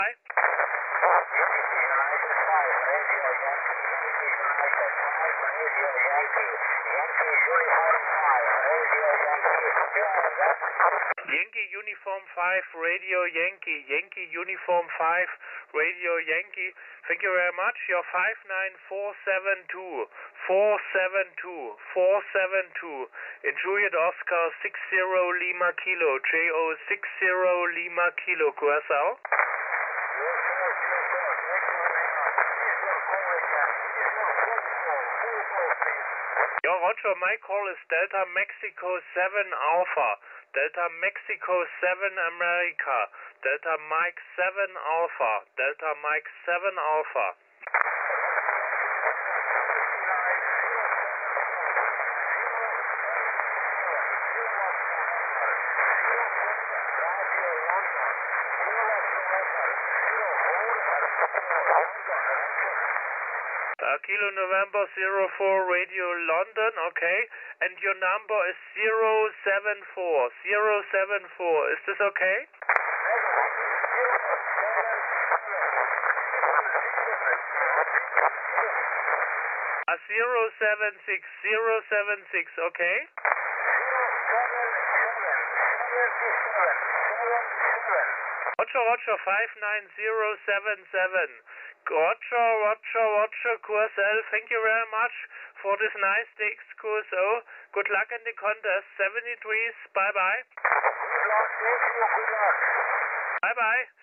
Bye. Yankee Uniform 5, Radio Yankee, Yankee Uniform 5, Radio Yankee. Thank you very much. Your 59472, 472, 472. In Juliet Oscar 60 Lima Kilo, JO 60 Lima Kilo, Curacao. Your Roger, my call is Delta Mexico 7 Alpha, Delta Mexico 7 America, Delta Mike 7 Alpha, Delta Mike 7 Alpha. Kilo November 04 Radio London, okay, and your number is 074, 074, is this okay? 076, 076, okay? Roger, 59077. Roger, Curacao, thank you very much for this nice Stakes Curacao. Good luck in the contest. 73s, bye-bye. Good luck. Bye-bye.